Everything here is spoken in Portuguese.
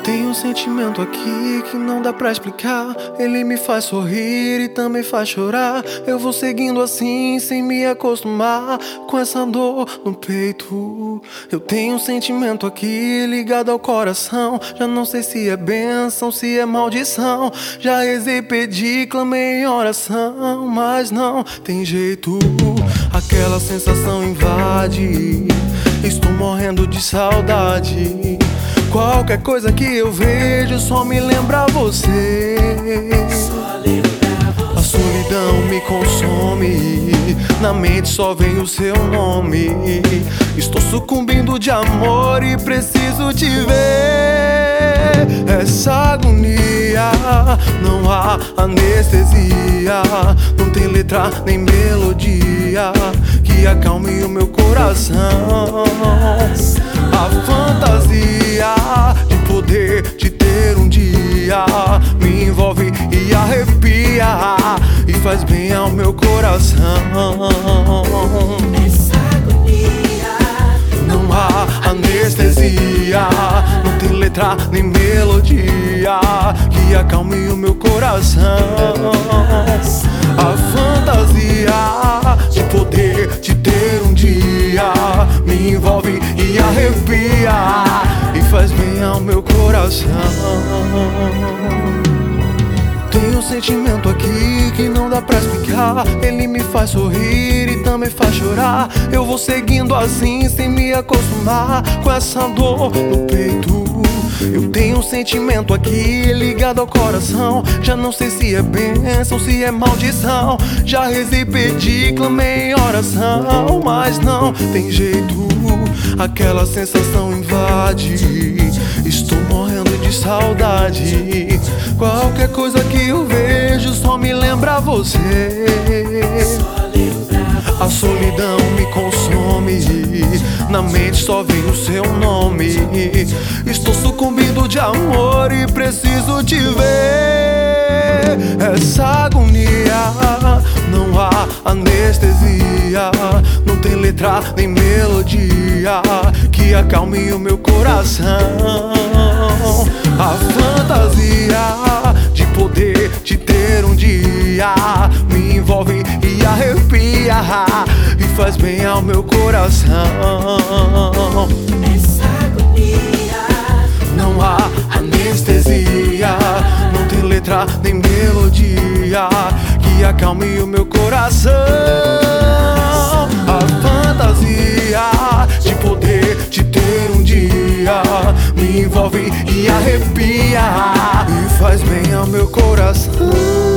Tem um sentimento aqui que não dá pra explicar. Ele me faz sorrir e também faz chorar. Eu vou seguindo assim sem me acostumar com essa dor no peito. Eu tenho um sentimento aqui ligado ao coração. Já não sei se é bênção, se é maldição. Já rezei, pedi, clamei em oração, mas não tem jeito. Aquela sensação invade. Estou morrendo de saudade. Qualquer coisa que eu vejo só me lembra você. A solidão me consome, na mente só vem o seu nome. Estou sucumbindo de amor e preciso te ver. Essa agonia, não há anestesia, não tem letra nem melodia que acalme o meu coração. A fantasia de poder te ter um dia me envolve e arrepia e faz bem ao meu coração. Essa agonia, não há anestesia, não tem letra nem melodia que acalme o meu coração. A fantasia de poder te ter um dia me envolve e arrepia e faz bem ao meu coração. Tem um sentimento aqui que não dá pra explicar. Ele me faz sorrir e também faz chorar. Eu vou seguindo assim sem me acostumar com essa dor no peito. Eu tenho um sentimento aqui ligado ao coração. Já não sei se é bênção, se é maldição. Já rezei, pedi, clamei em oração, mas não tem jeito. Aquela sensação invade. Estou morrendo de saudade. Qualquer coisa que eu vejo só me lembra você. A solidão me consome, na mente só vem o seu nome. Estou sucumbindo de amor e preciso te ver. Essa agonia, não há anestesia, não tem letra nem melodia que acalme o meu coração. A fantasia de poder te ter um dia me envolve e arrepia e faz bem ao meu coração. essa agonia, Não há anestesia, não tem letra nem melodia que acalme o meu coração. A fantasia de poder te ter um dia me envolve e arrepia e faz bem ao meu coração.